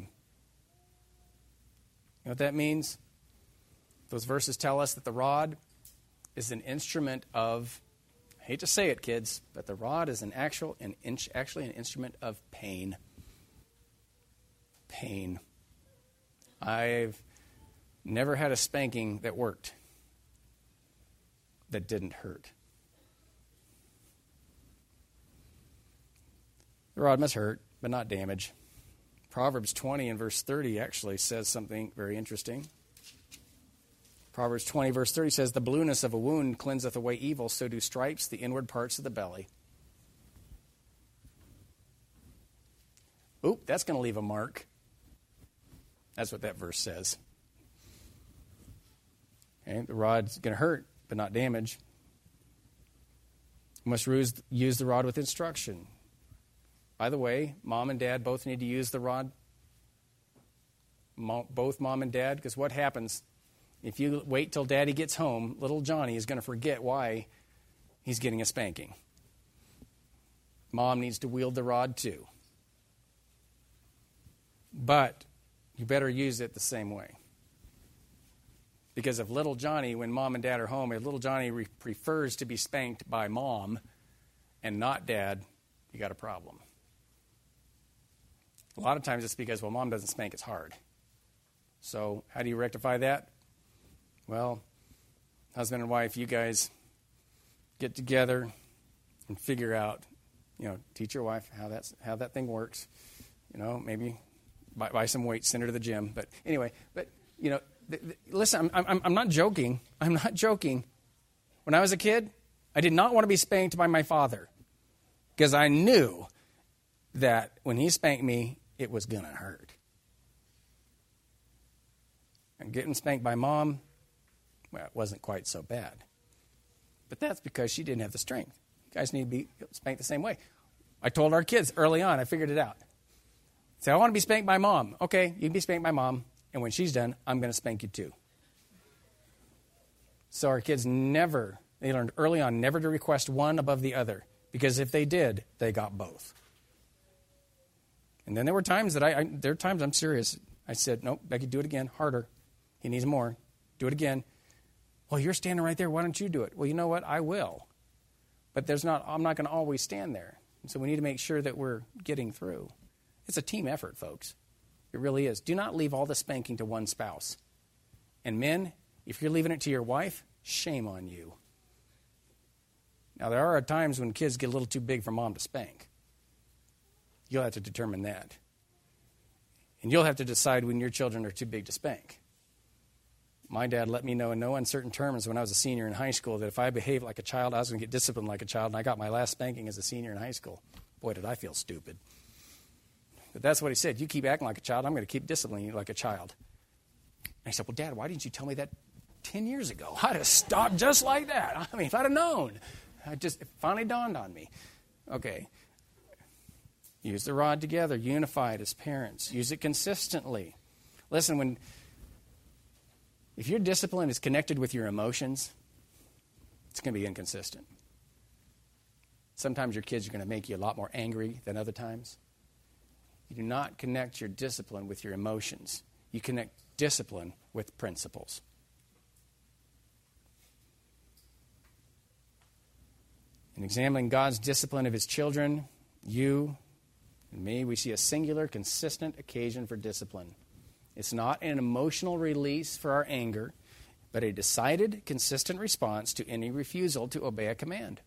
You know what that means? Those verses tell us that the rod is an instrument of, I hate to say it, kids, but the rod is actually an instrument of pain. Pain. I've never had a spanking that worked, that didn't hurt. The rod must hurt, but not damage. Proverbs 20 and verse 30 actually says something very interesting. Proverbs 20 verse 30 says, the blueness of a wound cleanseth away evil, so do stripes the inward parts of the belly. Oop, that's going to leave a mark. That's what that verse says. Okay, the rod's going to hurt, but not damage. You must use the rod with instruction. By the way, mom and dad both need to use the rod. Both mom and dad, because what happens if you wait till daddy gets home, little Johnny is going to forget why he's getting a spanking. Mom needs to wield the rod too. But you better use it the same way. Because if little Johnny, when mom and dad are home, if little Johnny prefers to be spanked by mom and not dad, you got a problem. A lot of times it's because, well, mom doesn't spank as hard. So how do you rectify that? Well, husband and wife, you guys get together and figure out, teach your wife how that thing works. Maybe buy some weights, send her to the gym. But anyway, listen, I'm not joking. I'm not joking. When I was a kid, I did not want to be spanked by my father because I knew that when he spanked me, it was going to hurt. And getting spanked by mom, well, it wasn't quite so bad. But that's because she didn't have the strength. You guys need to be spanked the same way. I told our kids early on, I figured it out. Say, I want to be spanked by mom. Okay, you can be spanked by mom. And when she's done, I'm going to spank you too. So our kids they learned early on never to request one above the other. Because if they did, they got both. And then there were times I'm serious. I said, nope, Becky, do it again, harder. He needs more. Do it again. Well, you're standing right there. Why don't you do it? Well, you know what? I will. But I'm not going to always stand there. And so we need to make sure that we're getting through. It's a team effort, folks. It really is. Do not leave all the spanking to one spouse. And men, if you're leaving it to your wife, shame on you. Now, there are times when kids get a little too big for mom to spank. You'll have to determine that. And you'll have to decide when your children are too big to spank. My dad let me know in no uncertain terms when I was a senior in high school that if I behaved like a child, I was going to get disciplined like a child, and I got my last spanking as a senior in high school. Boy, did I feel stupid. But that's what he said. You keep acting like a child, I'm going to keep disciplining you like a child. And I said, well, Dad, why didn't you tell me that 10 years ago? I'd have stopped just like that. I mean, if I'd have known. It finally dawned on me. Okay. Use the rod together, unified as parents. Use it consistently. Listen, if your discipline is connected with your emotions, it's going to be inconsistent. Sometimes your kids are going to make you a lot more angry than other times. You do not connect your discipline with your emotions. You connect discipline with principles. In examining God's discipline of his children, you and me, we see a singular, consistent occasion for discipline. It's not an emotional release for our anger, but a decided, consistent response to any refusal to obey a command.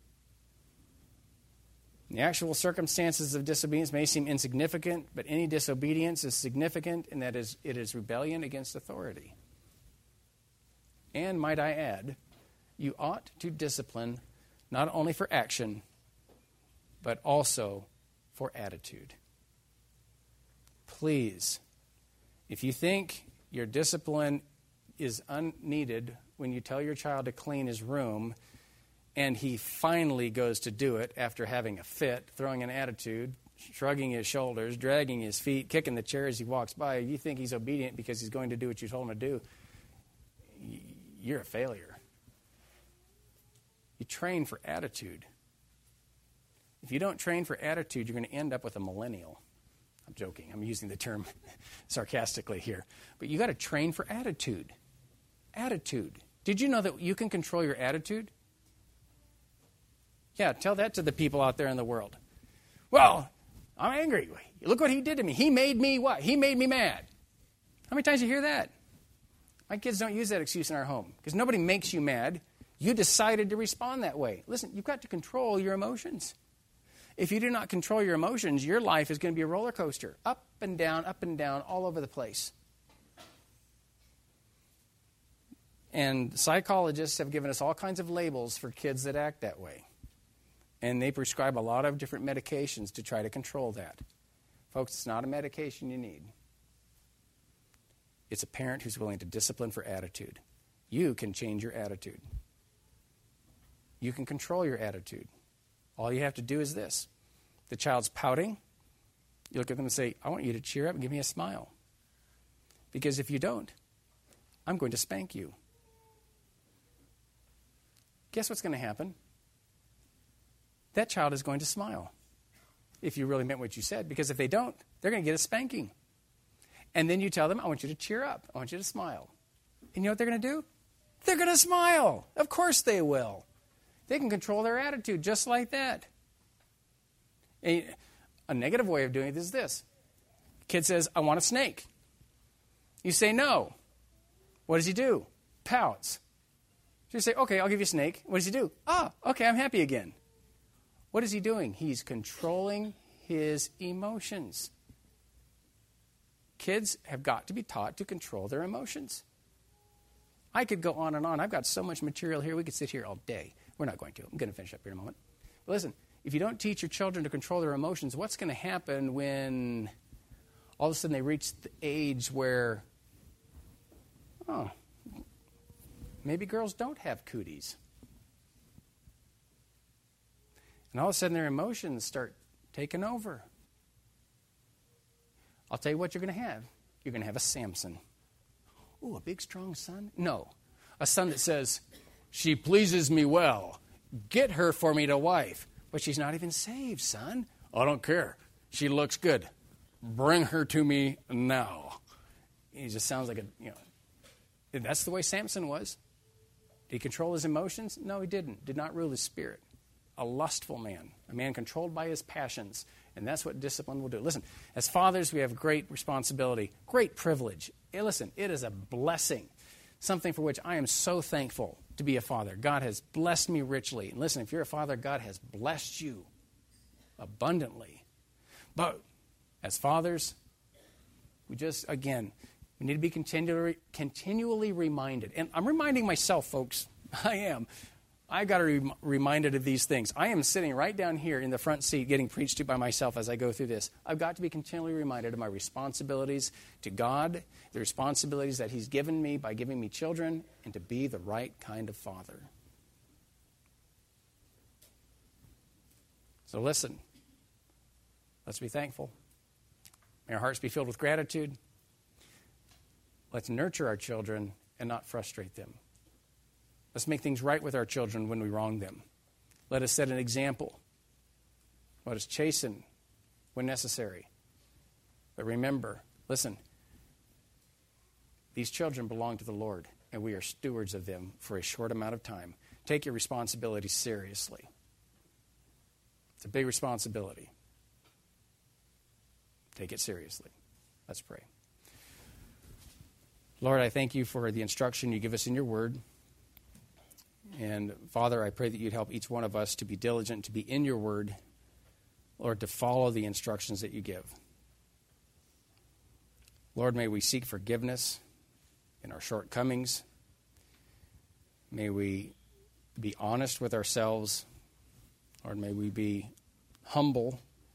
The actual circumstances of disobedience may seem insignificant, but any disobedience is significant in that it is rebellion against authority. And might I add, you ought to discipline not only for action, but also for attitude. Please, if you think your discipline is unneeded when you tell your child to clean his room and he finally goes to do it after having a fit, throwing an attitude, shrugging his shoulders, dragging his feet, kicking the chair as he walks by, you think he's obedient because he's going to do what you told him to do, you're a failure. You train for attitude. If you don't train for attitude, you're going to end up with a millennial. I'm joking. I'm using the term sarcastically here. But you got to train for attitude. Attitude. Did you know that you can control your attitude? Yeah, tell that to the people out there in the world. Well, I'm angry. Look what he did to me. He made me what? He made me mad. How many times do you hear that? My kids don't use that excuse in our home because nobody makes you mad. You decided to respond that way. Listen, you've got to control your emotions. If you do not control your emotions, your life is going to be a roller coaster, up and down, all over the place. And psychologists have given us all kinds of labels for kids that act that way. And they prescribe a lot of different medications to try to control that. Folks, it's not a medication you need. It's a parent who's willing to discipline for attitude. You can change your attitude. You can control your attitude. All you have to do is this. the child's pouting, you look at them and say, I want you to cheer up and give me a smile. Because if you don't, I'm going to spank you. Guess what's going to happen? That child is going to smile if you really meant what you said. Because if they don't, they're going to get a spanking. And then you tell them, I want you to cheer up. I want you to smile. And you know what they're going to do? They're going to smile. Of course they will. They can control their attitude just like that. A negative way of doing it is this. Kid says, I want a snake. You say no. What does he do? Pouts. So you say, okay, I'll give you a snake. What does he do? Ah, okay, I'm happy again. What is he doing? He's controlling his emotions. Kids have got to be taught to control their emotions. I could go on and on. I've got so much material here. We could sit here all day. We're not going to. I'm going to finish up here in a moment. But listen, if you don't teach your children to control their emotions, what's going to happen when all of a sudden they reach the age where, maybe girls don't have cooties. And all of a sudden their emotions start taking over. I'll tell you what you're going to have. You're going to have a Samson. Ooh, a big, strong son? No. A son that says, she pleases me well. Get her for me to wife. But she's not even saved, son. I don't care. She looks good. Bring her to me now. He just sounds like that's the way Samson was. Did he control his emotions? No, he didn't. Did not rule his spirit. A lustful man. A man controlled by his passions. And that's what discipline will do. Listen, as fathers, we have great responsibility, great privilege. Listen, it is a blessing, something for which I am so thankful to be a father. God has blessed me richly. And listen, if you're a father, God has blessed you abundantly. But as fathers, we need to be continually reminded. And I'm reminding myself, folks, I am. I got to be reminded of these things. I am sitting right down here in the front seat getting preached to by myself as I go through this. I've got to be continually reminded of my responsibilities to God, the responsibilities that He's given me by giving me children, and to be the right kind of father. So listen, let's be thankful. May our hearts be filled with gratitude. Let's nurture our children and not frustrate them. Let's make things right with our children when we wrong them. Let us set an example. Let us chasten when necessary. But remember, listen, these children belong to the Lord, and we are stewards of them for a short amount of time. Take your responsibility seriously. It's a big responsibility. Take it seriously. Let's pray. Lord, I thank you for the instruction you give us in your word. And Father, I pray that you'd help each one of us to be diligent, to be in your word, Lord, to follow the instructions that you give. Lord, may we seek forgiveness in our shortcomings. May we be honest with ourselves. Lord, may we be humble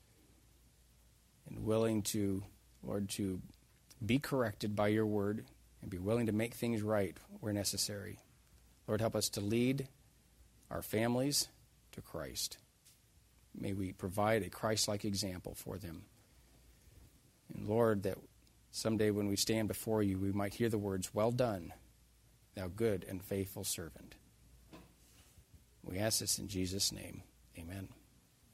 and willing to, Lord, to be corrected by your word and be willing to make things right where necessary. Lord, help us to lead our families to Christ. May we provide a Christ-like example for them. And Lord, that someday when we stand before you, we might hear the words, well done, thou good and faithful servant. We ask this in Jesus' name. Amen.